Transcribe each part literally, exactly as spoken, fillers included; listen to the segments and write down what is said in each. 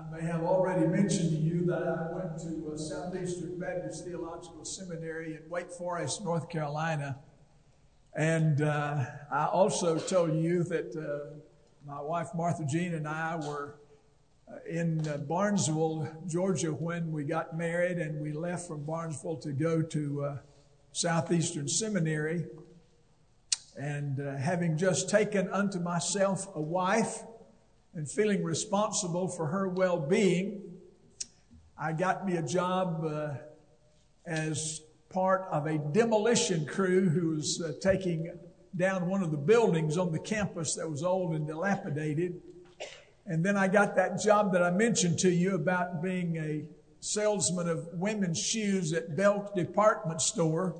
I may have already mentioned to you that I went to uh, Southeastern Baptist Theological Seminary in Wake Forest, North Carolina. And uh, I also told you that uh, my wife Martha Jean and I were uh, in uh, Barnesville, Georgia when we got married, and we left from Barnesville to go to uh, Southeastern Seminary. And uh, having just taken unto myself a wife and feeling responsible for her well-being, I got me a job uh, as part of a demolition crew who was uh, taking down one of the buildings on the campus that was old and dilapidated. And then I got that job that I mentioned to you about being a salesman of women's shoes at Belk Department Store.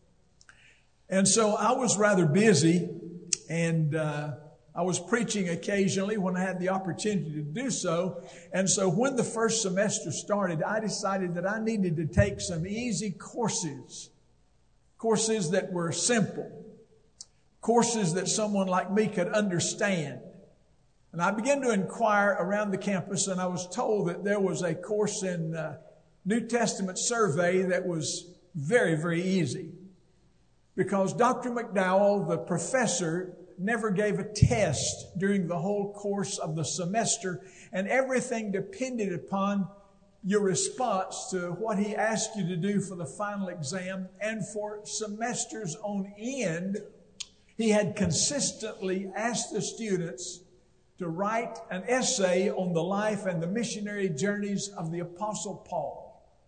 And so I was rather busy, and uh, I was preaching occasionally when I had the opportunity to do so. And so when the first semester started, I decided that I needed to take some easy courses, courses that were simple, courses that someone like me could understand. And I began to inquire around the campus, and I was told that there was a course in uh, New Testament survey that was very, very easy. Because Doctor McDowell, the professor, never gave a test during the whole course of the semester, and everything depended upon your response to what he asked you to do for the final exam. And for semesters on end, he had consistently asked the students to write an essay on the life and the missionary journeys of the Apostle Paul.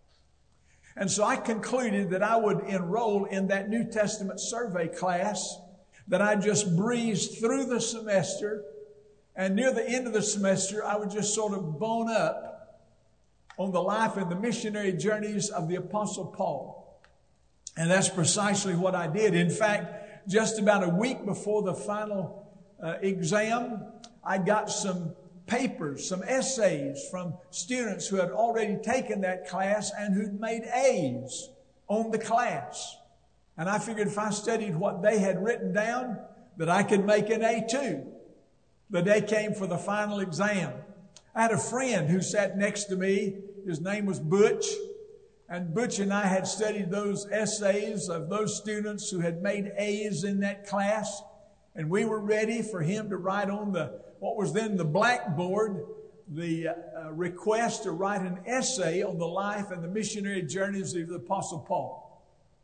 And so I concluded that I would enroll in that New Testament survey class, that I just breezed through the semester, and near the end of the semester, I would just sort of bone up on the life and the missionary journeys of the Apostle Paul. And that's precisely what I did. In fact, just about a week before the final uh, exam, I got some papers, some essays from students who had already taken that class and who'd made A's on the class. And I figured if I studied what they had written down, that I could make an A too. The day came for the final exam. I had a friend who sat next to me. His name was Butch. And Butch and I had studied those essays of those students who had made A's in that class. And we were ready for him to write on the what was then the blackboard, the uh, request to write an essay on the life and the missionary journeys of the Apostle Paul.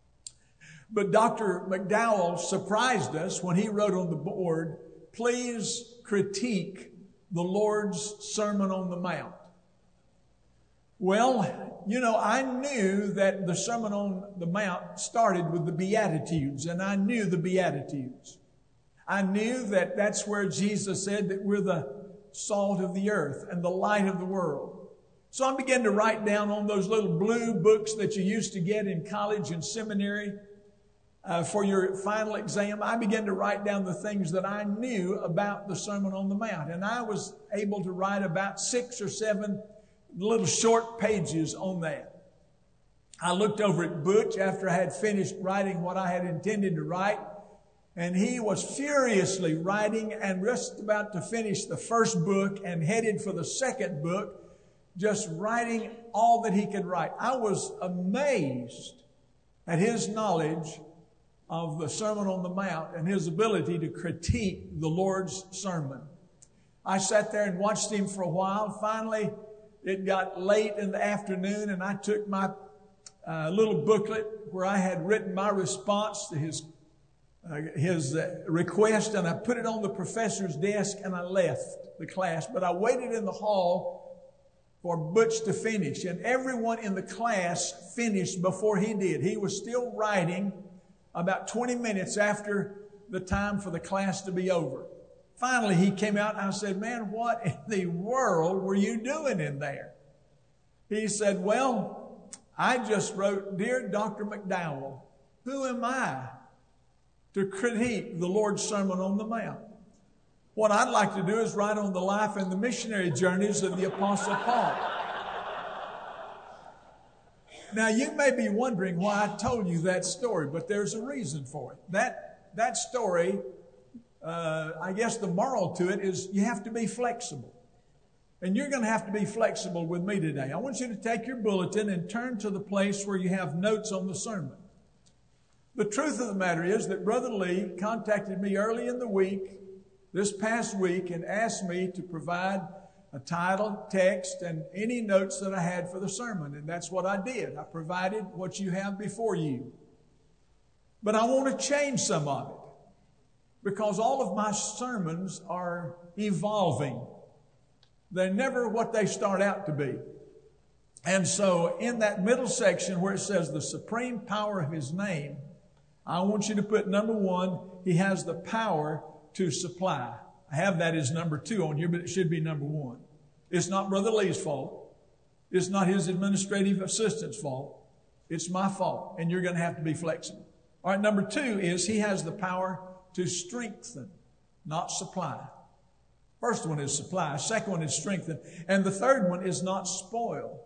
But Doctor McDowell surprised us when he wrote on the board, "Please critique the Lord's Sermon on the Mount." Well, you know, I knew that the Sermon on the Mount started with the Beatitudes, and I knew the Beatitudes. I knew that that's where Jesus said that we're the salt of the earth and the light of the world. So I began to write down on those little blue books that you used to get in college and seminary uh, for your final exam. I began to write down the things that I knew about the Sermon on the Mount. And I was able to write about six or seven little short pages on that. I looked over at Butch after I had finished writing what I had intended to write. And he was furiously writing and just about to finish the first book and headed for the second book, just writing all that he could write. I was amazed at his knowledge of the Sermon on the Mount and his ability to critique the Lord's sermon. I sat there and watched him for a while. Finally, it got late in the afternoon, and I took my uh, little booklet where I had written my response to his Uh, his uh, request, and I put it on the professor's desk, and I left the class. But I waited in the hall for Butch to finish, and everyone in the class finished before he did. He was still writing about twenty minutes after the time for the class to be over. Finally, he came out, and I said, "Man, what in the world were you doing in there?" He said, "Well, I just wrote, Dear Doctor McDowell, who am I to critique the Lord's Sermon on the Mount? What I'd like to do is write on the life and the missionary journeys of the Apostle Paul." Now, you may be wondering why I told you that story, but there's a reason for it. That, that story, uh, I guess the moral to it is you have to be flexible. And you're going to have to be flexible with me today. I want you to take your bulletin and turn to the place where you have notes on the sermon. The truth of the matter is that Brother Lee contacted me early in the week, this past week, and asked me to provide a title, text, and any notes that I had for the sermon. And that's what I did. I provided what you have before you. But I want to change some of it because all of my sermons are evolving. They're never what they start out to be. And so in that middle section where it says the supreme power of His name, I want you to put number one, He has the power to supply. I have that as number two on here, but it should be number one. It's not Brother Lee's fault. It's not his administrative assistant's fault. It's my fault, and you're going to have to be flexible. All right, number two is He has the power to strengthen, not supply. First one is supply. Second one is strengthen. And the third one is not spoil.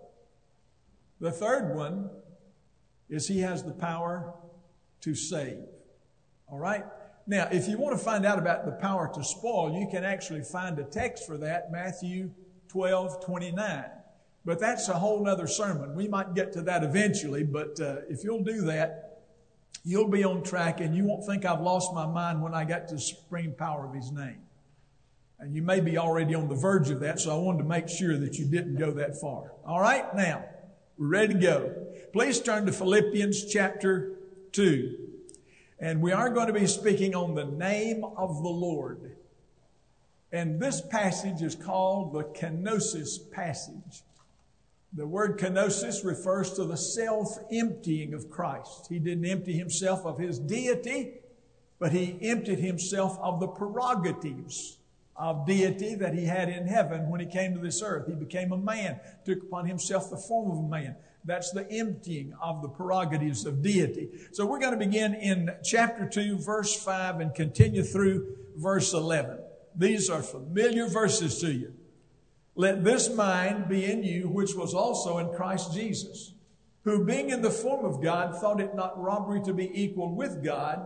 The third one is He has the power to save. All right? Now, if you want to find out about the power to spoil, you can actually find a text for that, Matthew twelve twenty-nine. But that's a whole other sermon. We might get to that eventually, but uh, if you'll do that, you'll be on track and you won't think I've lost my mind when I got to the supreme power of His name. And you may be already on the verge of that, so I wanted to make sure that you didn't go that far. All right, now, we're ready to go. Please turn to Philippians chapter two. And we are going to be speaking on the name of the Lord. And this passage is called the kenosis passage. The word kenosis refers to the self-emptying of Christ. He didn't empty Himself of His deity, but He emptied Himself of the prerogatives of deity that He had in heaven when He came to this earth. He became a man, took upon Himself the form of a man. That's the emptying of the prerogatives of deity. So we're going to begin in chapter two, verse five, and continue through verse eleven. These are familiar verses to you. Let this mind be in you, which was also in Christ Jesus, who being in the form of God, thought it not robbery to be equal with God,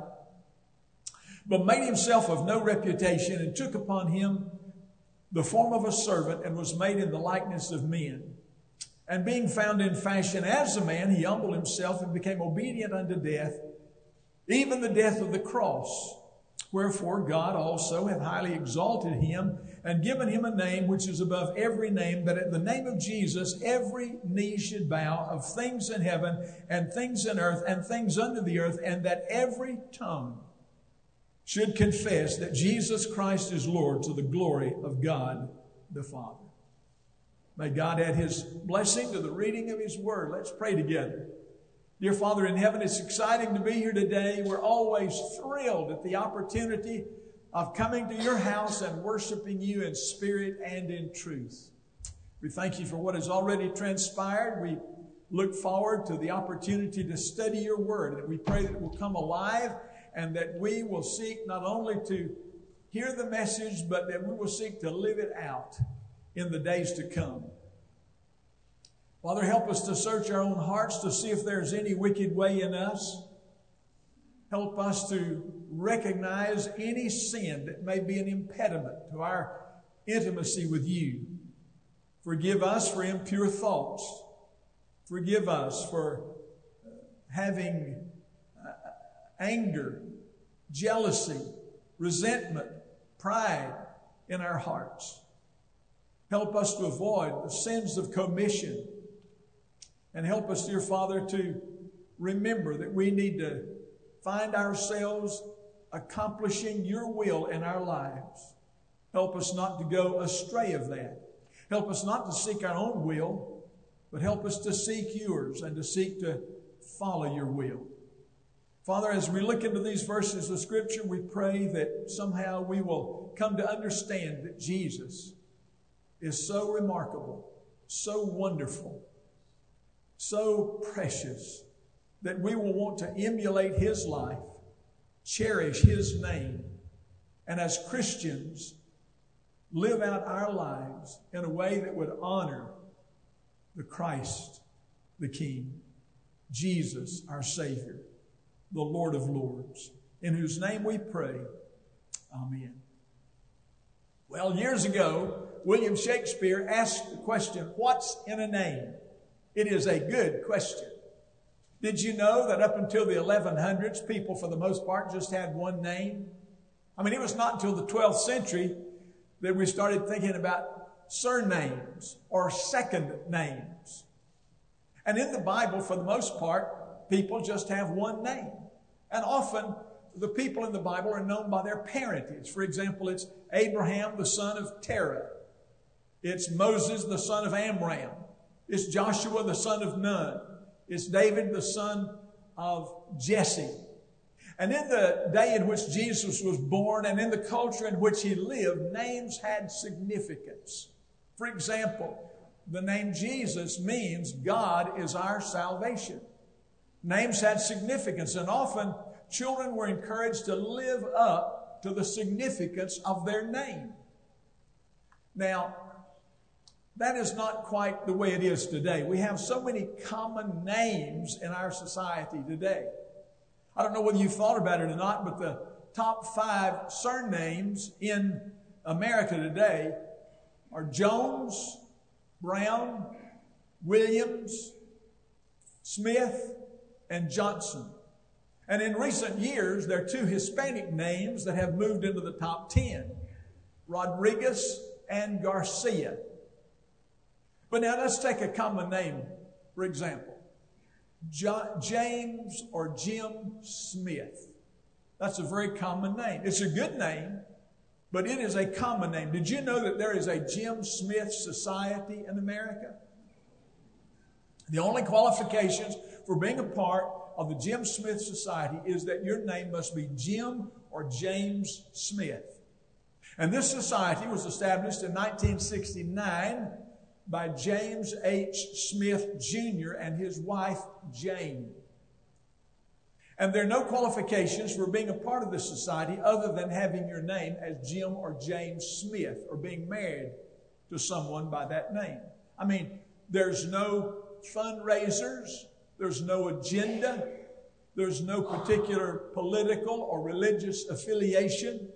but made Himself of no reputation, and took upon Him the form of a servant, and was made in the likeness of men. And being found in fashion as a man, He humbled Himself and became obedient unto death, even the death of the cross. Wherefore God also hath highly exalted Him, and given Him a name which is above every name, that at the name of Jesus every knee should bow, of things in heaven, and things in earth, and things under the earth, and that every tongue should confess that Jesus Christ is Lord, to the glory of God the Father. May God add His blessing to the reading of His Word. Let's pray together. Dear Father in heaven, it's exciting to be here today. We're always thrilled at the opportunity of coming to your house and worshiping you in spirit and in truth. We thank you for what has already transpired. We look forward to the opportunity to study your Word, and we pray that it will come alive and that we will seek not only to hear the message, but that we will seek to live it out in the days to come. Father, help us to search our own hearts to see if there's any wicked way in us. Help us to recognize any sin that may be an impediment to our intimacy with you. Forgive us for impure thoughts. Forgive us for having anger, jealousy, resentment, pride in our hearts. Help us to avoid the sins of commission. And help us, dear Father, to remember that we need to find ourselves accomplishing your will in our lives. Help us not to go astray of that. Help us not to seek our own will, but help us to seek yours and to seek to follow your will. Father, as we look into these verses of Scripture, we pray that somehow we will come to understand that Jesus is so remarkable, so wonderful, so precious, that we will want to emulate His life, cherish His name, and as Christians, live out our lives in a way that would honor the Christ, the King, Jesus, our Savior, the Lord of Lords, in whose name we pray. Amen. Well, years ago, William Shakespeare asked the question, what's in a name? It is a good question. Did you know that up until the eleven hundreds, people for the most part just had one name? I mean, it was not until the twelfth century that we started thinking about surnames or second names. And in the Bible, for the most part, people just have one name. And often, the people in the Bible are known by their parentage. For example, it's Abraham, the son of Terah. It's Moses, the son of Amram. It's Joshua, the son of Nun. It's David, the son of Jesse. And in the day in which Jesus was born and in the culture in which he lived, names had significance. For example, the name Jesus means God is our salvation. Names had significance, and often children were encouraged to live up to the significance of their name. Now, that is not quite the way it is today. We have so many common names in our society today. I don't know whether you've thought about it or not, but the top five surnames in America today are Jones, Brown, Williams, Smith, and Johnson. And in recent years, there are two Hispanic names that have moved into the top ten, Rodriguez and Garcia. But now let's take a common name, for example, Jo- James or Jim Smith. That's a very common name. It's a good name, but it is a common name. Did you know that there is a Jim Smith Society in America? The only qualifications for being a part of the Jim Smith Society is that your name must be Jim or James Smith. And this society was established in nineteen sixty-nine by James H. Smith Junior and his wife, Jane. And there are no qualifications for being a part of this society other than having your name as Jim or James Smith or being married to someone by that name. I mean, there's no fundraisers, there's no agenda, there's no particular political or religious affiliation.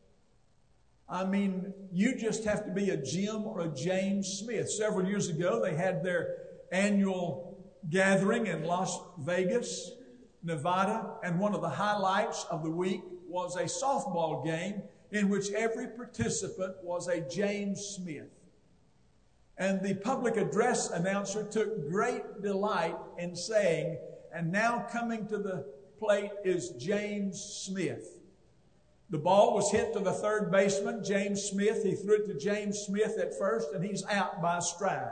I mean, you just have to be a Jim or a James Smith. Several years ago, they had their annual gathering in Las Vegas, Nevada, and one of the highlights of the week was a softball game in which every participant was a James Smith. And the public address announcer took great delight in saying, and now coming to the plate is James Smith. The ball was hit to the third baseman, James Smith. He threw it to James Smith at first, and he's out by a stride.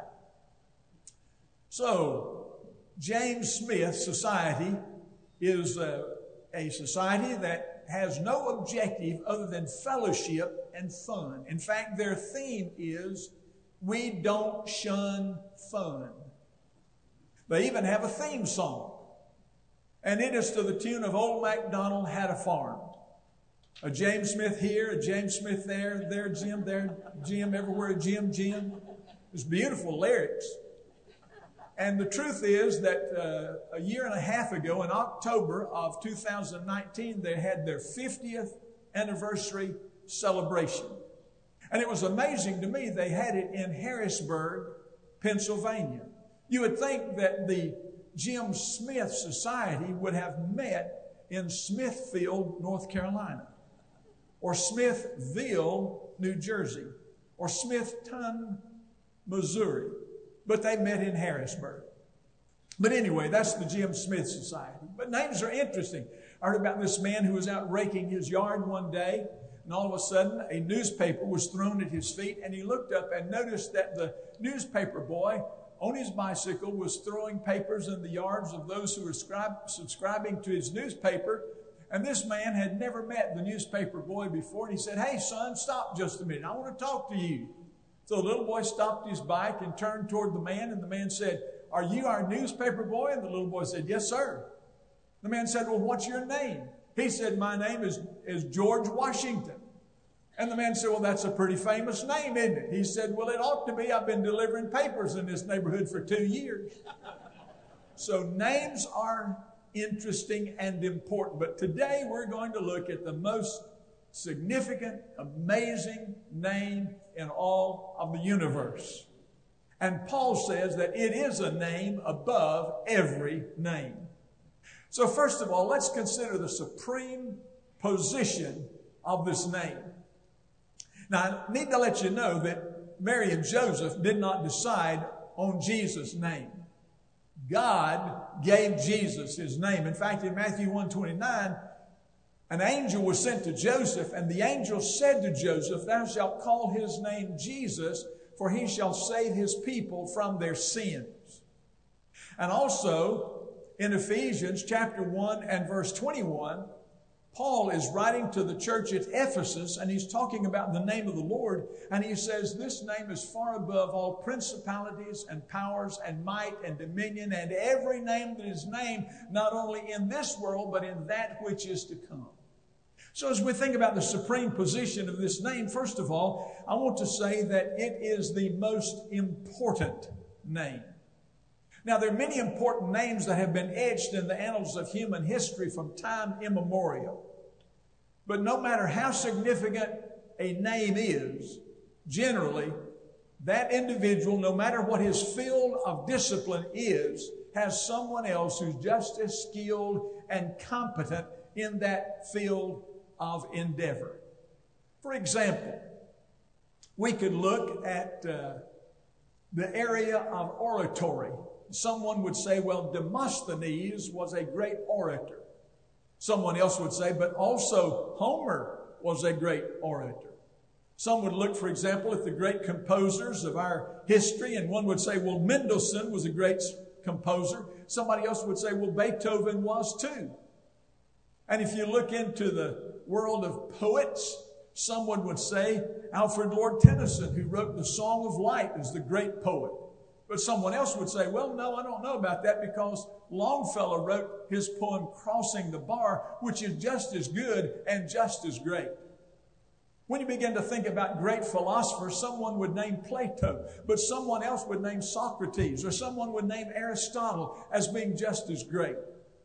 So, James Smith Society is a, a society that has no objective other than fellowship and fun. In fact, their theme is, we don't shun fun. They even have a theme song. And it is to the tune of Old MacDonald Had a Farm. A James Smith here, a James Smith there, there Jim, there Jim, everywhere Jim, Jim. It's beautiful lyrics. And the truth is that uh, a year and a half ago, in October of two thousand nineteen, they had their fiftieth anniversary celebration. And it was amazing to me, they had it in Harrisburg, Pennsylvania. You would think that the Jim Smith Society would have met in Smithfield, North Carolina, or Smithville, New Jersey, or Smithton, Missouri. But they met in Harrisburg. But anyway, that's the Jim Smith Society. But names are interesting. I heard about this man who was out raking his yard one day, and all of a sudden a newspaper was thrown at his feet, and he looked up and noticed that the newspaper boy on his bicycle was throwing papers in the yards of those who were scribe, subscribing to his newspaper. And this man had never met the newspaper boy before, and he said, "Hey, son, stop just a minute. I want to talk to you." So the little boy stopped his bike and turned toward the man, and the man said, "Are you our newspaper boy?" And the little boy said, "Yes, sir." The man said, "Well, what's your name?" He said, "My name is, is George Washington." And the man said, "Well, that's a pretty famous name, isn't it?" He said, "Well, it ought to be. I've been delivering papers in this neighborhood for two years. So names are interesting and important. But today we're going to look at the most significant, amazing name in all of the universe. And Paul says that it is a name above every name. So first of all, let's consider the supreme position of this name. Now, I need to let you know that Mary and Joseph did not decide on Jesus' name. God gave Jesus his name. In fact, in Matthew one twenty-nine, an angel was sent to Joseph, and the angel said to Joseph, "Thou shalt call his name Jesus, for he shall save his people from their sins." And also, in Ephesians chapter one and verse twenty-one, Paul is writing to the church at Ephesus, and he's talking about the name of the Lord, and he says, "This name is far above all principalities and powers and might and dominion and every name that is named, not only in this world, but in that which is to come." So as we think about the supreme position of this name, first of all, I want to say that it is the most important name. Now, there are many important names that have been etched in the annals of human history from time immemorial. But no matter how significant a name is, generally, that individual, no matter what his field of discipline is, has someone else who's just as skilled and competent in that field of endeavor. For example, we could look at uh, the area of oratory. Someone would say, well, Demosthenes was a great orator. Someone else would say, but also Homer was a great orator. Some would look, for example, at the great composers of our history, and one would say, well, Mendelssohn was a great composer. Somebody else would say, well, Beethoven was too. And if you look into the world of poets, someone would say Alfred Lord Tennyson, who wrote the Song of Light, is the great poet. But someone else would say, well, no, I don't know about that, because Longfellow wrote his poem Crossing the Bar, which is just as good and just as great. When you begin to think about great philosophers, someone would name Plato, but someone else would name Socrates, or someone would name Aristotle as being just as great.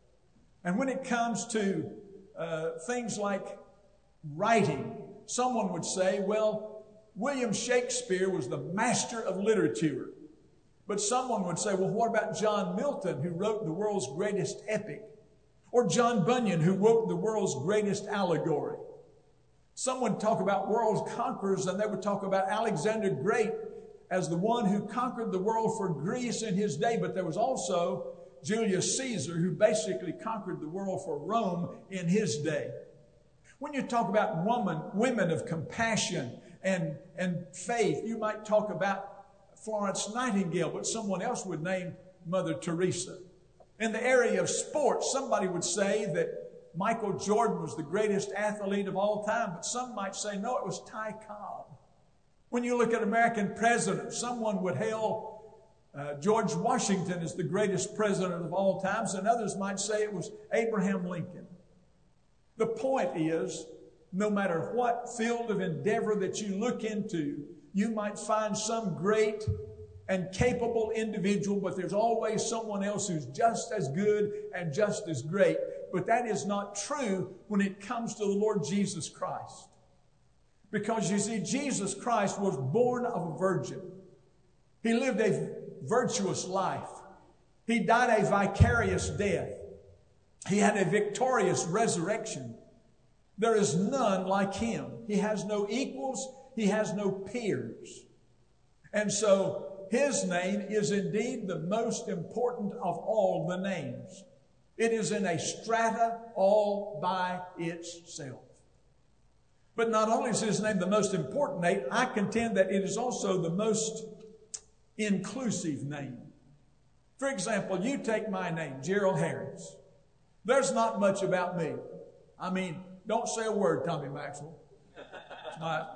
And when it comes to uh, things like writing, someone would say, well, William Shakespeare was the master of literature. But someone would say, well, what about John Milton, who wrote the world's greatest epic? Or John Bunyan, who wrote the world's greatest allegory? Some would talk about world conquerors, and they would talk about Alexander Great as the one who conquered the world for Greece in his day. But there was also Julius Caesar, who basically conquered the world for Rome in his day. When you talk about woman, women of compassion and, and faith, you might talk about Florence Nightingale, but someone else would name Mother Teresa. In the area of sports, somebody would say that Michael Jordan was the greatest athlete of all time, but some might say, no, it was Ty Cobb. When you look at American presidents, someone would hail uh, George Washington as the greatest president of all times, and others might say it was Abraham Lincoln. The point is, no matter what field of endeavor that you look into, you might find some great and capable individual, but there's always someone else who's just as good and just as great. But that is not true when it comes to the Lord Jesus Christ. Because you see, Jesus Christ was born of a virgin. He lived a virtuous life. He died a vicarious death. He had a victorious resurrection. There is none like him. He has no equals. He has no peers. And so his name is indeed the most important of all the names. It is in a strata all by itself. But not only is his name the most important name, I contend that it is also the most inclusive name. For example, you take my name, Gerald Harris. There's not much about me. I mean, don't say a word, Tommy Maxwell. It's my,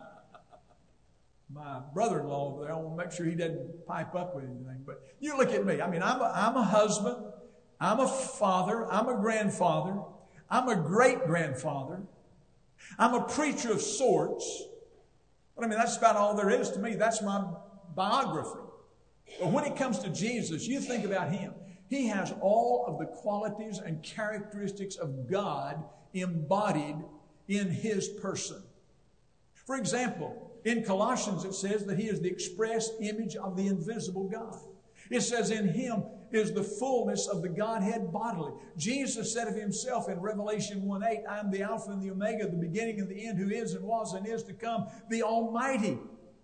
my brother-in-law over there. I want to make sure he doesn't pipe up with anything. But you look at me. I mean, I'm a, I'm a husband. I'm a father. I'm a grandfather. I'm a great-grandfather. I'm a preacher of sorts. But I mean, that's about all there is to me. That's my biography. But when it comes to Jesus, you think about him. He has all of the qualities and characteristics of God embodied in His person. For example, in Colossians it says that He is the express image of the invisible God. It says in Him is the fullness of the Godhead bodily. Jesus said of Himself in Revelation one eight, I am the Alpha and the Omega, the beginning and the end, who is and was and is to come, the Almighty.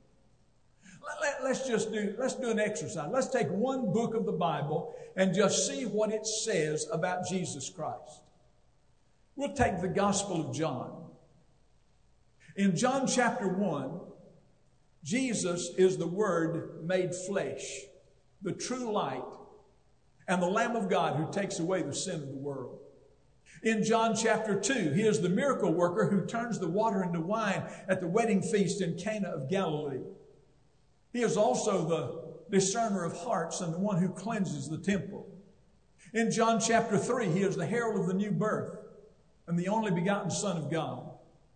Let, let's just do, let's do an exercise. Let's take one book of the Bible and just see what it says about Jesus Christ. We'll take the Gospel of John. In John chapter one, Jesus is the Word made flesh, the true light, and the Lamb of God who takes away the sin of the world. In John chapter two, He is the miracle worker who turns the water into wine at the wedding feast in Cana of Galilee. He is also the discerner of hearts and the one who cleanses the temple. In John chapter three, He is the herald of the new birth and the only begotten Son of God.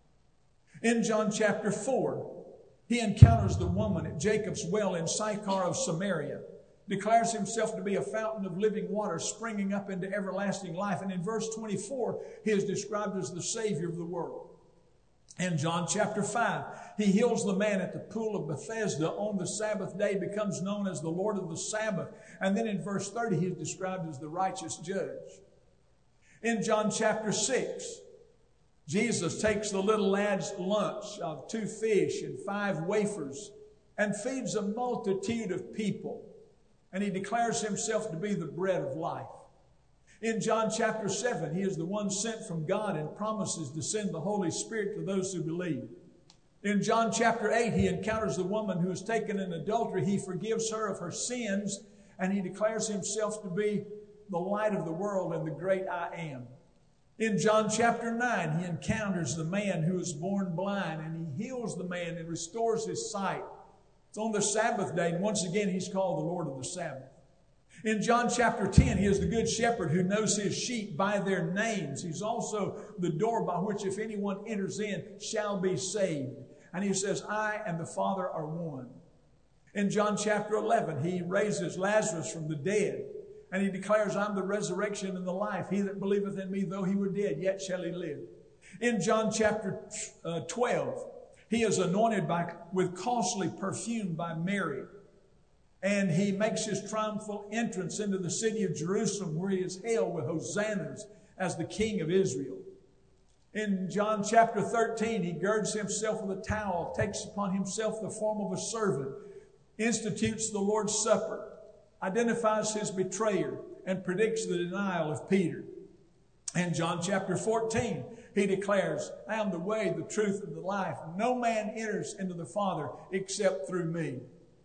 In John chapter four, He encounters the woman at Jacob's well in Sychar of Samaria, declares Himself to be a fountain of living water springing up into everlasting life. And in verse twenty-four, He is described as the Savior of the world. In John chapter five, He heals the man at the pool of Bethesda on the Sabbath day, becomes known as the Lord of the Sabbath. And then in verse thirty, He is described as the righteous judge. In John chapter six, Jesus takes the little lad's lunch of two fish and five wafers and feeds a multitude of people. And He declares Himself to be the bread of life. In John chapter seven, He is the one sent from God and promises to send the Holy Spirit to those who believe. In John chapter eight, He encounters the woman who is taken in adultery. He forgives her of her sins, and He declares Himself to be the light of the world and the great I am. In John chapter nine, He encounters the man who is born blind, and He heals the man and restores his sight. It's on the Sabbath day, and once again, He's called the Lord of the Sabbath. In John chapter ten, He is the good shepherd who knows His sheep by their names. He's also the door by which if anyone enters in shall be saved. And He says, I and the Father are one. In John chapter eleven, He raises Lazarus from the dead. And He declares, I'm the resurrection and the life. He that believeth in me, though he were dead, yet shall he live. In John chapter uh, twelve, He is anointed by, with costly perfume by Mary. And He makes His triumphal entrance into the city of Jerusalem, where He is hailed with hosannas as the King of Israel. In John chapter thirteen, He girds Himself with a towel, takes upon Himself the form of a servant, institutes the Lord's Supper, identifies His betrayer, and predicts the denial of Peter. In John chapter fourteen, He declares, I am the way, the truth, and the life. No man enters into the Father except through me.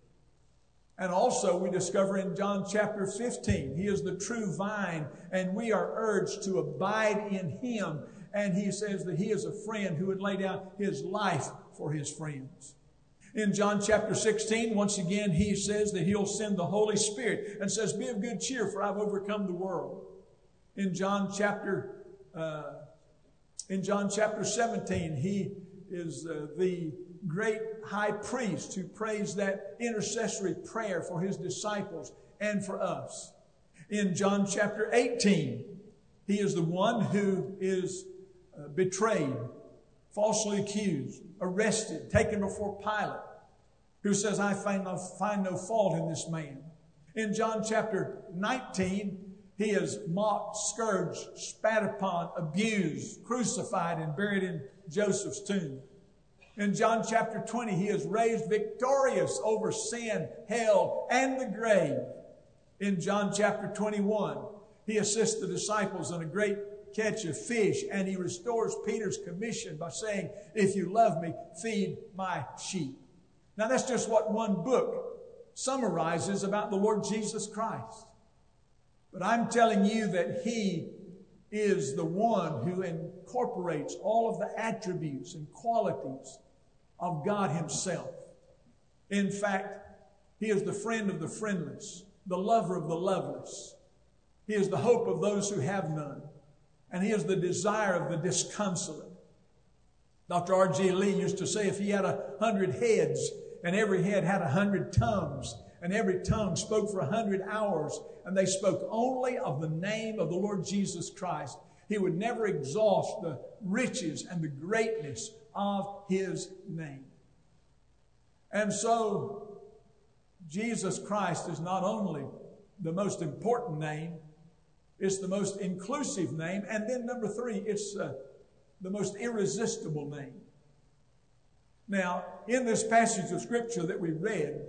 And also we discover in John chapter fifteen, He is the true vine, and we are urged to abide in Him. And He says that He is a friend who would lay down His life for His friends. In John chapter sixteen, once again, He says that He'll send the Holy Spirit and says, be of good cheer, for I've overcome the world. In John chapter, uh, in John chapter seventeen, He is uh, the great high priest who prays that intercessory prayer for His disciples and for us. In John chapter eighteen, He is the one who is uh, betrayed, falsely accused, arrested, taken before Pilate, who says, I find no, find no fault in this man. In John chapter nineteen, He is mocked, scourged, spat upon, abused, crucified, and buried in Joseph's tomb. In John chapter twenty, He is raised victorious over sin, hell, and the grave. In John chapter twenty-one, He assists the disciples in a great catch of fish, and He restores Peter's commission by saying, if you love me, feed my sheep. Now that's just what one book summarizes about the Lord Jesus Christ. But I'm telling you that He is the one who incorporates all of the attributes and qualities of God Himself. In fact, He is the friend of the friendless, the lover of the loveless. He is the hope of those who have none. And He is the desire of the disconsolate. Doctor R G Lee used to say if he had a hundred heads and every head had a hundred tongues and every tongue spoke for a hundred hours and they spoke only of the name of the Lord Jesus Christ, He would never exhaust the riches and the greatness of His name. And so, Jesus Christ is not only the most important name, it's the most inclusive name, and then number three, it's uh, the most irresistible name. Now, in this passage of Scripture that we read,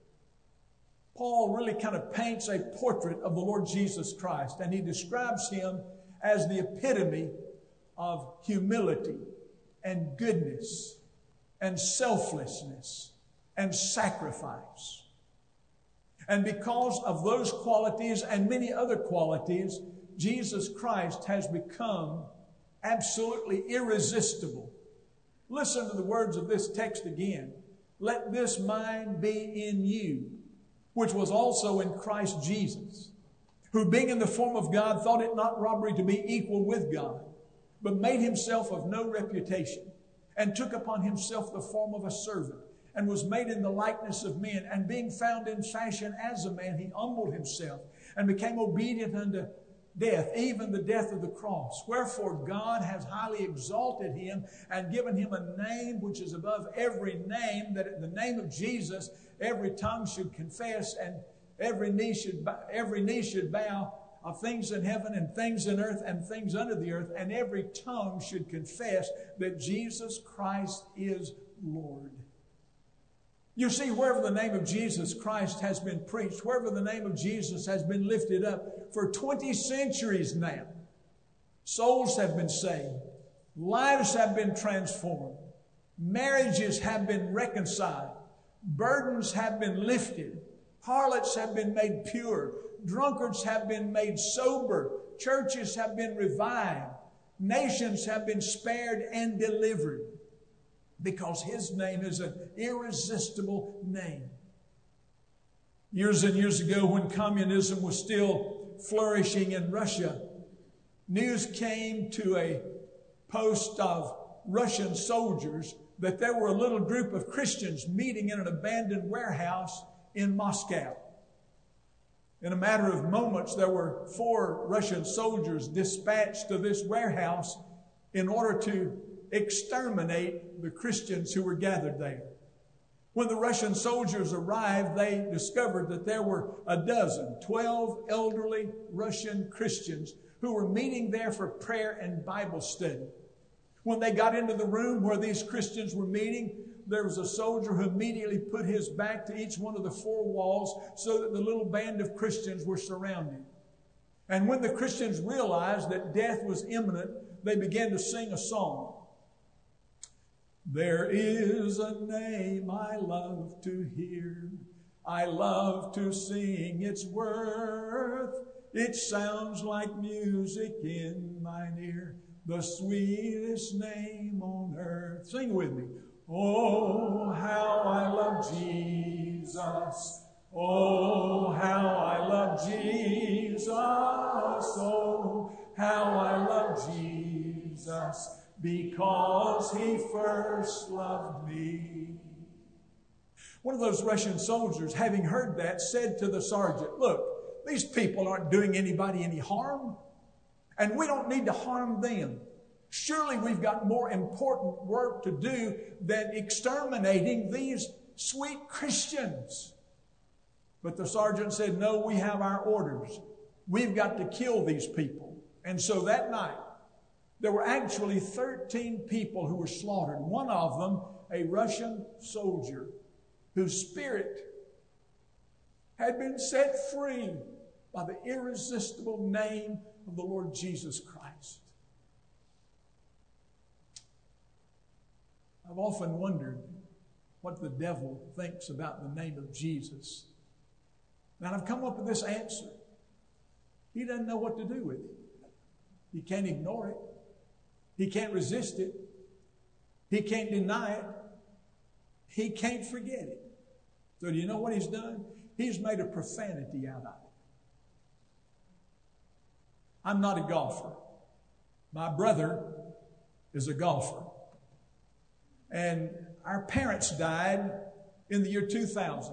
Paul really kind of paints a portrait of the Lord Jesus Christ, and he describes Him as the epitome of humility and goodness and selflessness and sacrifice. And because of those qualities and many other qualities, Jesus Christ has become absolutely irresistible. Listen to the words of this text again. Let this mind be in you, which was also in Christ Jesus, who being in the form of God thought it not robbery to be equal with God, but made Himself of no reputation, and took upon Himself the form of a servant, and was made in the likeness of men, and being found in fashion as a man, He humbled Himself, and became obedient unto death, even the death of the cross. Wherefore God has highly exalted Him, and given Him a name which is above every name, that at the name of Jesus every tongue should confess, and every knee should bow, every knee should bow, of things in heaven and things in earth and things under the earth, and every tongue should confess that Jesus Christ is Lord. You see, wherever the name of Jesus Christ has been preached, wherever the name of Jesus has been lifted up for twenty centuries now, souls have been saved, lives have been transformed, marriages have been reconciled, burdens have been lifted, harlots have been made pure, drunkards have been made sober, churches have been revived, nations have been spared and delivered, because His name is an irresistible name. Years and years ago, when communism was still flourishing in Russia, news came to a post of Russian soldiers that there were a little group of Christians meeting in an abandoned warehouse in Moscow. In a matter of moments, there were four Russian soldiers dispatched to this warehouse in order to exterminate the Christians who were gathered there. When the Russian soldiers arrived, they discovered that there were a dozen, twelve elderly Russian Christians who were meeting there for prayer and Bible study. When they got into the room where these Christians were meeting, there was a soldier who immediately put his back to each one of the four walls so that the little band of Christians were surrounded. And when the Christians realized that death was imminent, they began to sing a song. There is a name I love to hear. I love to sing its worth. It sounds like music in mine ear. The sweetest name on earth. Sing with me. Oh, how I love Jesus. Oh, how I love Jesus. Oh, how I love Jesus. Because He first loved me. One of those Russian soldiers, having heard that, said to the sergeant, look, these people aren't doing anybody any harm, and we don't need to harm them. Surely we've got more important work to do than exterminating these sweet Christians. But the sergeant said, no, we have our orders. We've got to kill these people. And so that night, there were actually thirteen people who were slaughtered. One of them, a Russian soldier whose spirit had been set free by the irresistible name of the Lord Jesus Christ. I've often wondered what the devil thinks about the name of Jesus. And I've come up with this answer. He doesn't know what to do with it. He can't ignore it. He can't resist it. He can't deny it. He can't forget it. So do you know what he's done? He's made a profanity out of it. I'm not a golfer. My brother is a golfer. And our parents died in the year two thousand.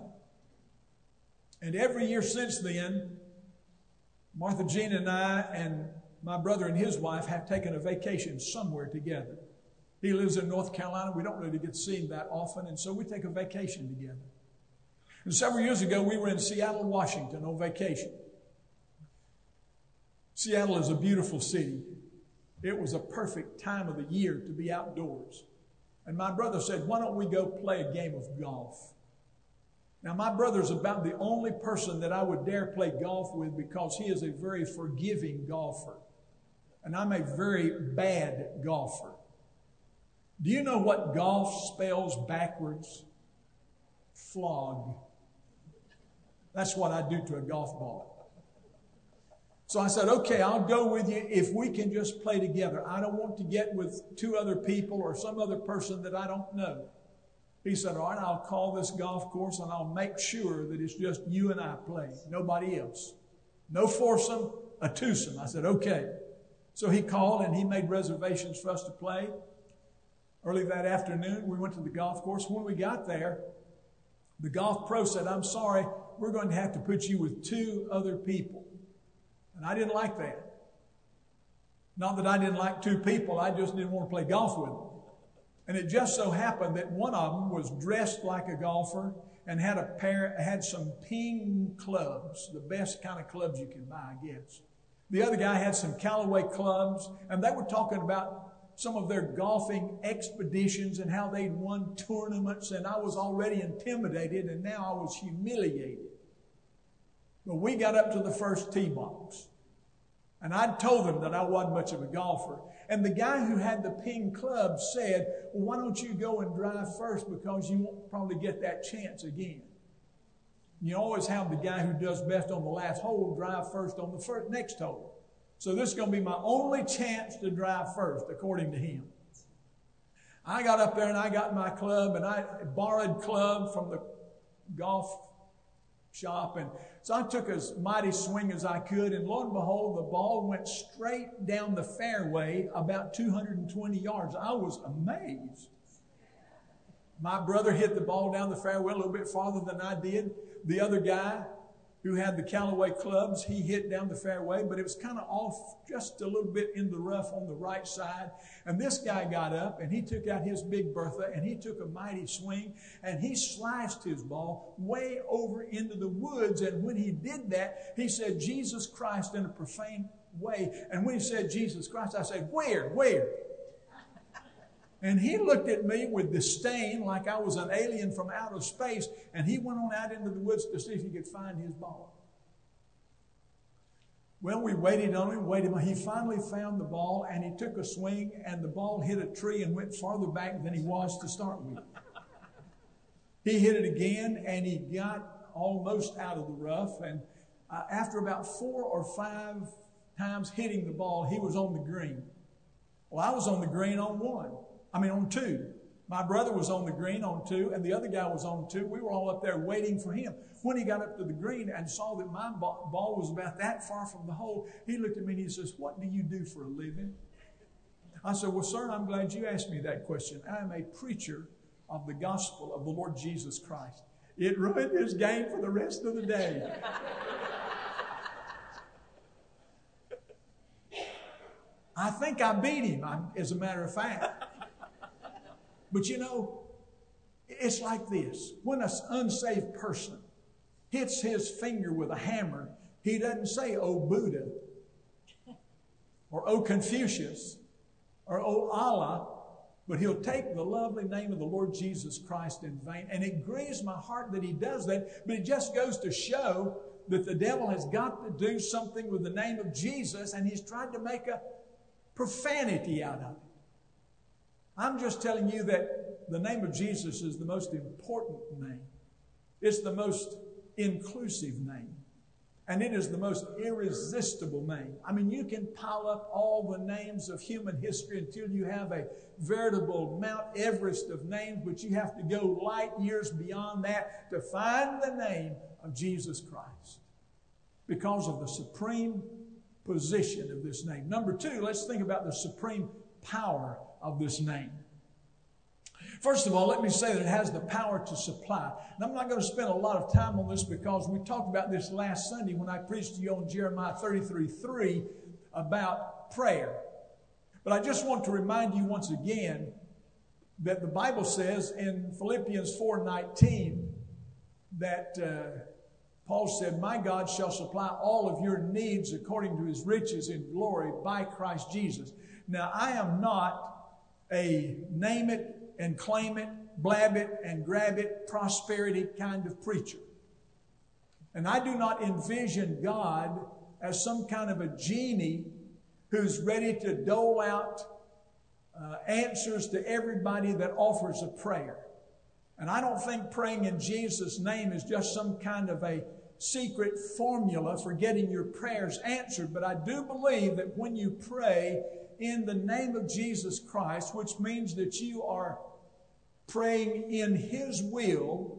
And every year since then, Martha Jean and I and my brother and his wife have taken a vacation somewhere together. He lives in North Carolina. We don't really get to see him that often, and so we take a vacation together. And several years ago, we were in Seattle, Washington on vacation. Seattle is a beautiful city. It was a perfect time of the year to be outdoors. And my brother said, why don't we go play a game of golf? Now, my brother's about the only person that I would dare play golf with because he is a very forgiving golfer. And I'm a very bad golfer. Do you know what golf spells backwards? Flog. That's what I do to a golf ball. So I said, okay, I'll go with you if we can just play together. I don't want to get with two other people or some other person that I don't know. He said, all right, I'll call this golf course and I'll make sure that it's just you and I playing, nobody else. No foursome, a twosome. I said, okay. So he called and he made reservations for us to play. Early that afternoon, we went to the golf course. When we got there, the golf pro said, I'm sorry, we're going to have to put you with two other people. And I didn't like that. Not that I didn't like two people, I just didn't want to play golf with them. And it just so happened that one of them was dressed like a golfer and had a pair, had some Ping clubs, the best kind of clubs you can buy, I guess. The other guy had some Callaway clubs, and they were talking about some of their golfing expeditions and how they'd won tournaments, and I was already intimidated, and now I was humiliated. But we got up to the first tee box, and I'd told them that I wasn't much of a golfer. And the guy who had the Ping club said, well, why don't you go and drive first because you won't probably get that chance again. You always have the guy who does best on the last hole drive first on the first, next hole. So this is going to be my only chance to drive first, according to him. I got up there and I got my club, and I borrowed club from the golf shop. And so I took as mighty swing as I could, and lo and behold, the ball went straight down the fairway about two hundred twenty yards. I was amazed. My brother hit the ball down the fairway a little bit farther than I did. The other guy who had the Callaway clubs, he hit down the fairway, but it was kind of off just a little bit in the rough on the right side. And this guy got up and he took out his Big Bertha and he took a mighty swing and he sliced his ball way over into the woods. And when he did that, he said, Jesus Christ, in a profane way. And when he said Jesus Christ, I said, where, where? And he looked at me with disdain like I was an alien from outer space, and he went on out into the woods to see if he could find his ball. Well, we waited on him, waited on him. He finally found the ball, and he took a swing, and the ball hit a tree and went farther back than he was to start with. He hit it again, and he got almost out of the rough, and uh, after about four or five times hitting the ball, he was on the green. Well, I was on the green on one. I mean, on two. My brother was on the green on two, and the other guy was on two. We were all up there waiting for him. When he got up to the green and saw that my ball was about that far from the hole, he looked at me and he says, what do you do for a living? I said, well, sir, I'm glad you asked me that question. I am a preacher of the gospel of the Lord Jesus Christ. It ruined his game for the rest of the day. I think I beat him, as a matter of fact. But you know, it's like this. When an unsaved person hits his finger with a hammer, he doesn't say, oh, Buddha, or oh, Confucius, or oh, Allah, but he'll take the lovely name of the Lord Jesus Christ in vain. And it grieves my heart that he does that, but it just goes to show that the devil has got to do something with the name of Jesus, and he's tried to make a profanity out of it. I'm just telling you that the name of Jesus is the most important name. It's the most inclusive name. And it is the most irresistible name. I mean, you can pile up all the names of human history until you have a veritable Mount Everest of names, but you have to go light years beyond that to find the name of Jesus Christ because of the supreme position of this name. Number two, let's think about the supreme power of this name. First of all, let me say that it has the power to supply. And I'm not going to spend a lot of time on this because we talked about this last Sunday when I preached to you on Jeremiah thirty-three three about about prayer. But I just want to remind you once again that the Bible says in Philippians four nineteen that uh, Paul said, "My God shall supply all of your needs according to his riches in glory by Christ Jesus." Now, I am not a name it and claim it, blab it and grab it, prosperity kind of preacher. And I do not envision God as some kind of a genie who's ready to dole out uh, answers to everybody that offers a prayer. And I don't think praying in Jesus' name is just some kind of a secret formula for getting your prayers answered. But I do believe that when you pray in the name of Jesus Christ, which means that you are praying in his will,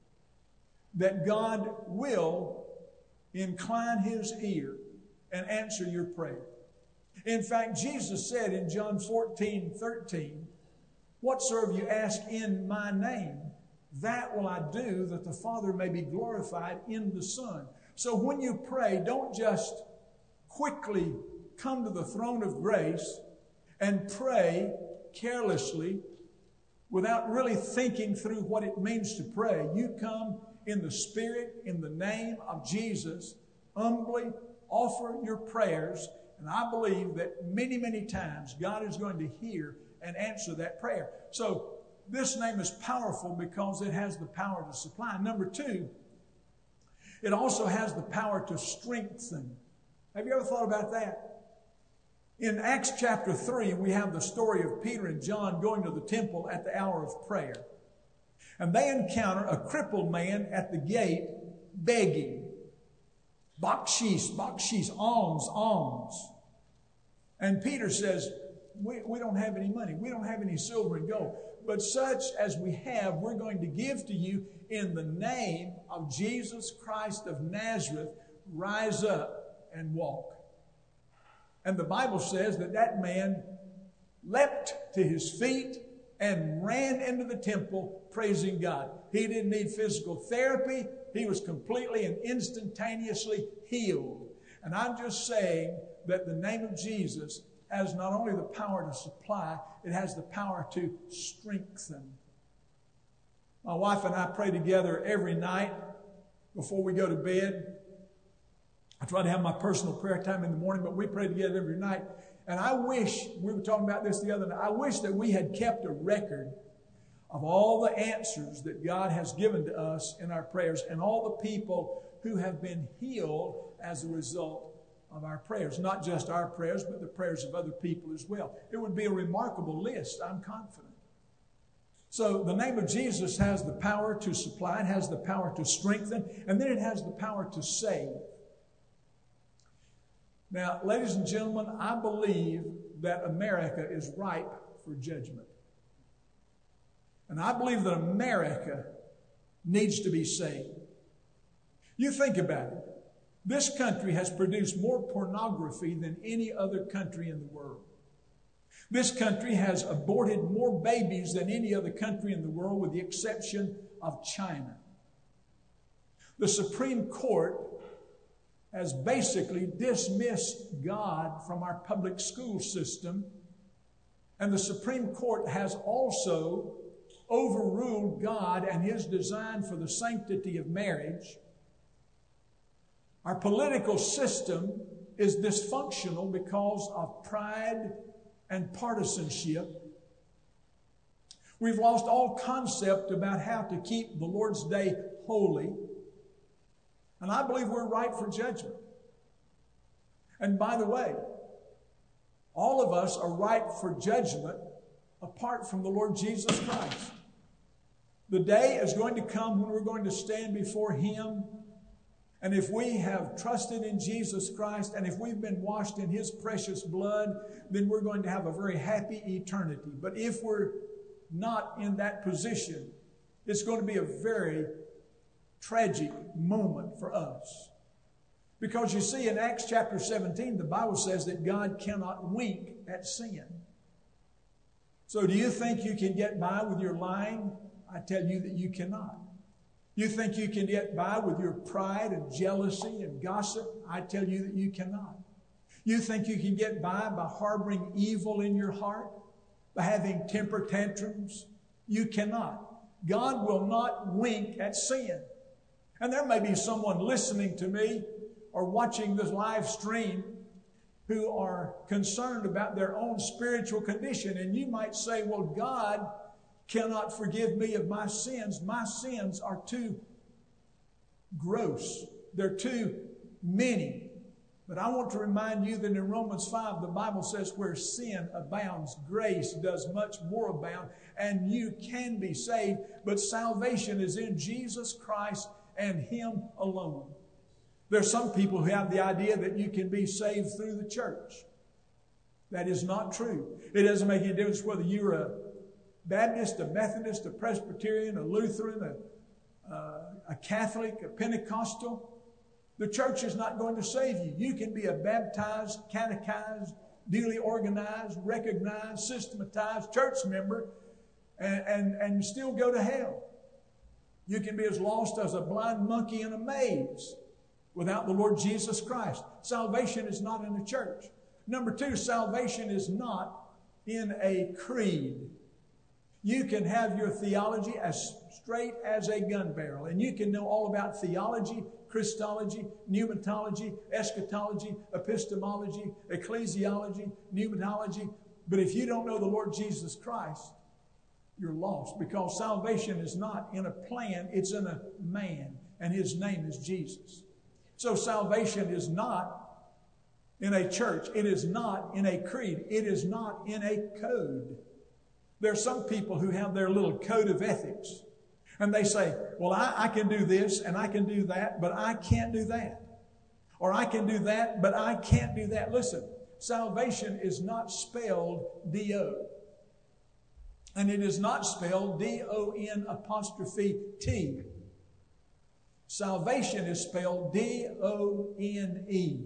that God will incline his ear and answer your prayer. In fact, Jesus said in John fourteen thirteen, "Whatsoever you ask in my name, that will I do, that the Father may be glorified in the Son." So when you pray, don't just quickly come to the throne of grace and pray carelessly without really thinking through what it means to pray. You come in the Spirit, in the name of Jesus, humbly offer your prayers, and I believe that many, many times God is going to hear and answer that prayer. So this name is powerful because it has the power to supply. Number two, it also has the power to strengthen. Have you ever thought about that? In Acts chapter three, we have the story of Peter and John going to the temple at the hour of prayer. And they encounter a crippled man at the gate begging. Bakshish, bakshish, alms, alms. And Peter says, we, we don't have any money. We don't have any silver and gold. But such as we have, we're going to give to you in the name of Jesus Christ of Nazareth. Rise up and walk. And the Bible says that that man leapt to his feet and ran into the temple praising God. He didn't need physical therapy. He was completely and instantaneously healed. And I'm just saying that the name of Jesus has not only the power to supply, it has the power to strengthen. My wife and I pray together every night before we go to bed. I try to have my personal prayer time in the morning, but we pray together every night. And I wish, we were talking about this the other night, I wish that we had kept a record of all the answers that God has given to us in our prayers and all the people who have been healed as a result of our prayers. Not just our prayers, but the prayers of other people as well. It would be a remarkable list, I'm confident. So the name of Jesus has the power to supply, it has the power to strengthen, and then it has the power to save. Now, ladies and gentlemen, I believe that America is ripe for judgment. And I believe that America needs to be saved. You think about it. This country has produced more pornography than any other country in the world. This country has aborted more babies than any other country in the world, with the exception of China. The Supreme Court has basically dismissed God from our public school system. And the Supreme Court has also overruled God and his design for the sanctity of marriage. Our political system is dysfunctional because of pride and partisanship. We've lost all concept about how to keep the Lord's Day holy. And I believe we're ripe for judgment. And by the way, all of us are ripe for judgment apart from the Lord Jesus Christ. The day is going to come when we're going to stand before him. And if we have trusted in Jesus Christ and if we've been washed in his precious blood, then we're going to have a very happy eternity. But if we're not in that position, it's going to be a very tragic moment for us. Because you see, in Acts chapter seventeen, the Bible says that God cannot wink at sin. So do you think you can get by with your lying? I tell you that you cannot. You think you can get by with your pride and jealousy and gossip? I tell you that you cannot. You think you can get by by harboring evil in your heart, by having temper tantrums? You cannot. God will not wink at sin. And there may be someone listening to me or watching this live stream who are concerned about their own spiritual condition. And you might say, well, God cannot forgive me of my sins. My sins are too gross. They're too many. But I want to remind you that in Romans five, the Bible says where sin abounds, grace does much more abound, and you can be saved. But salvation is in Jesus Christ and Him alone. There are some people who have the idea that you can be saved through the church. That is not true. It doesn't make any difference whether you're a Baptist, a Methodist, a Presbyterian, a Lutheran, a, uh, a Catholic, a Pentecostal. The church is not going to save you. You can be a baptized, catechized, duly organized, recognized, systematized church member and, and, and still go to hell. You can be as lost as a blind monkey in a maze without the Lord Jesus Christ. Salvation is not in a church. Number two, salvation is not in a creed. You can have your theology as straight as a gun barrel, and you can know all about theology, Christology, pneumatology, eschatology, epistemology, ecclesiology, pneumatology. But if you don't know the Lord Jesus Christ, you're lost, because salvation is not in a plan, it's in a man, and His name is Jesus. So salvation is not in a church. It is not in a creed. It is not in a code. There are some people who have their little code of ethics. And they say, well, I, I can do this and I can do that, but I can't do that. Or I can do that, but I can't do that. Listen, salvation is not spelled D O. And it is not spelled D O N apostrophe T. Salvation is spelled D O N E.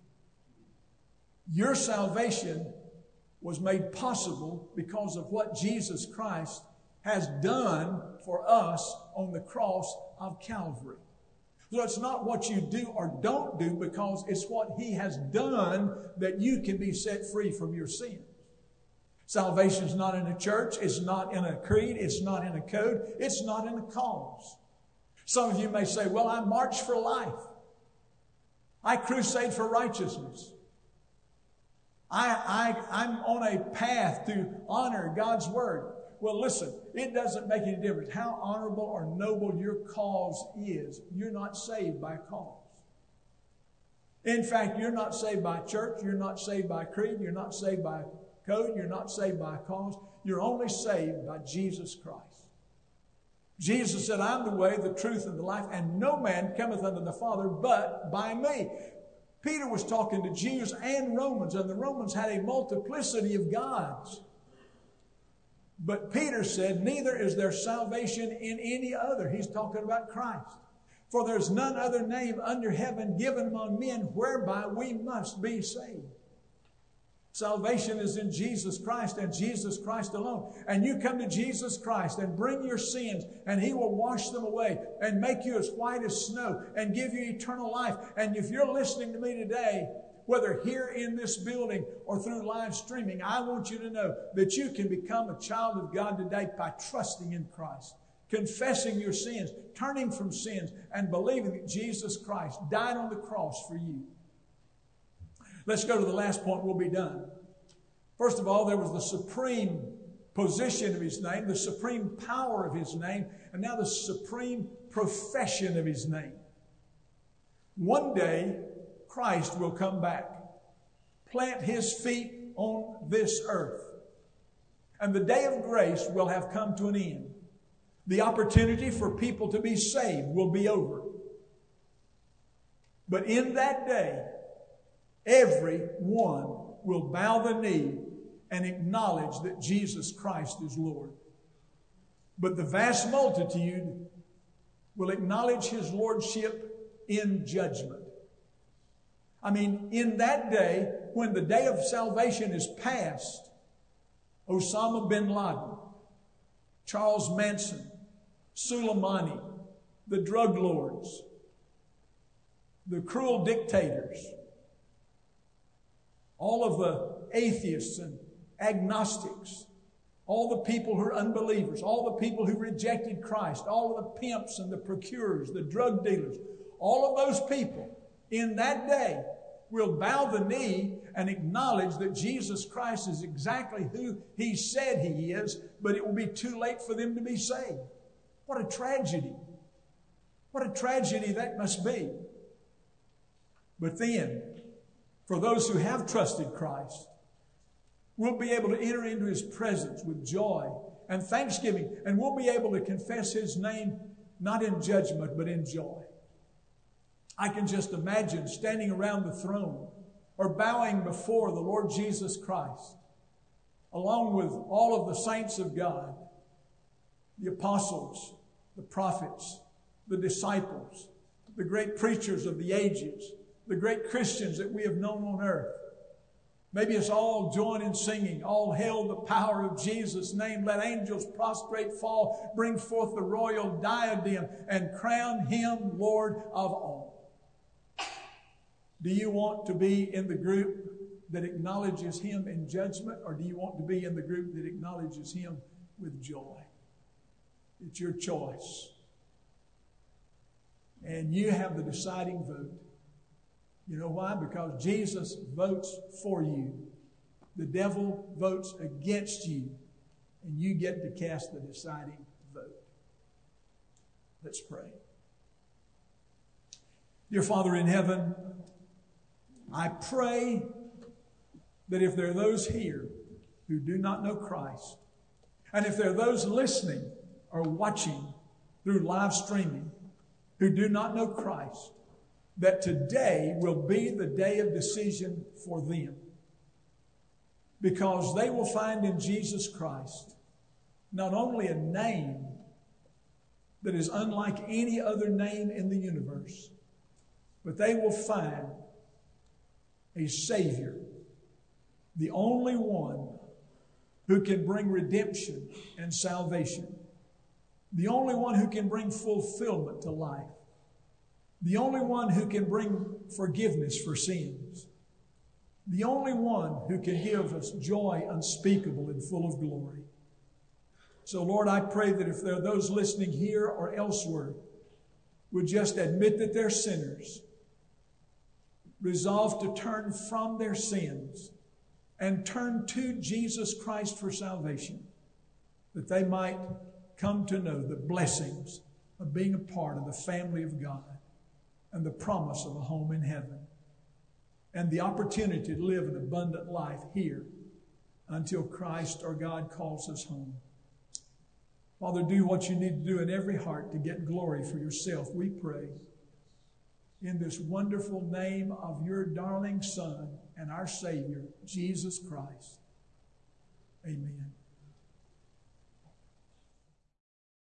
Your salvation was made possible because of what Jesus Christ has done for us on the cross of Calvary. So it's not what you do or don't do, because it's what He has done that you can be set free from your sins. Salvation is not in a church. It's not in a creed. It's not in a code. It's not in a cause. Some of you may say, well, I march for life. I crusade for righteousness. I, I, I'm on a path to honor God's Word. Well, listen, it doesn't make any difference how honorable or noble your cause is. You're not saved by cause. In fact, you're not saved by church. You're not saved by creed. You're not saved by code. You're not saved by cause. You're only saved by Jesus Christ. Jesus said, I'm the way, the truth, and the life, and no man cometh unto the Father but by me. Peter was talking to Jews and Romans, and the Romans had a multiplicity of gods. But Peter said, neither is there salvation in any other. He's talking about Christ. For there's none other name under heaven given among men whereby we must be saved. Salvation is in Jesus Christ and Jesus Christ alone. And you come to Jesus Christ and bring your sins, and He will wash them away and make you as white as snow and give you eternal life. And if you're listening to me today, whether here in this building or through live streaming, I want you to know that you can become a child of God today by trusting in Christ, confessing your sins, turning from sins, and believing that Jesus Christ died on the cross for you. Let's go to the last point. We'll be done. First of all, there was the supreme position of His name, the supreme power of His name, and now the supreme profession of His name. One day, Christ will come back, plant His feet on this earth, and the day of grace will have come to an end. The opportunity for people to be saved will be over. But in that day, everyone will bow the knee and acknowledge that Jesus Christ is Lord. But the vast multitude will acknowledge His lordship in judgment. I mean, in that day, when the day of salvation is past, Osama bin Laden, Charles Manson, Soleimani, the drug lords, the cruel dictators, all of the atheists and agnostics, all the people who are unbelievers, all the people who rejected Christ, all of the pimps and the procurers, the drug dealers, all of those people in that day will bow the knee and acknowledge that Jesus Christ is exactly who He said He is, but it will be too late for them to be saved. What a tragedy. What a tragedy that must be. But then, for those who have trusted Christ, we'll be able to enter into His presence with joy and thanksgiving, and we'll be able to confess His name not in judgment, but in joy. I can just imagine standing around the throne or bowing before the Lord Jesus Christ, along with all of the saints of God, the apostles, the prophets, the disciples, the great preachers of the ages, the great Christians that we have known on earth. Maybe us all join in singing, all hail the power of Jesus' name. Let angels prostrate fall, bring forth the royal diadem, and crown Him Lord of all. Do you want to be in the group that acknowledges Him in judgment, or do you want to be in the group that acknowledges Him with joy? It's your choice. And you have the deciding vote. You know why? Because Jesus votes for you. The devil votes against you. And you get to cast the deciding vote. Let's pray. Dear Father in heaven, I pray that if there are those here who do not know Christ, and if there are those listening or watching through live streaming who do not know Christ, that today will be the day of decision for them. Because they will find in Jesus Christ not only a name that is unlike any other name in the universe, but they will find a Savior, the only one who can bring redemption and salvation, the only one who can bring fulfillment to life, the only one who can bring forgiveness for sins, the only one who can give us joy unspeakable and full of glory. So, Lord, I pray that if there are those listening here or elsewhere would just admit that they're sinners, resolve to turn from their sins and turn to Jesus Christ for salvation, that they might come to know the blessings of being a part of the family of God and the promise of a home in heaven and the opportunity to live an abundant life here until Christ or God calls us home. Father, do what you need to do in every heart to get glory for yourself, we pray. In this wonderful name of your darling Son and our Savior, Jesus Christ. Amen.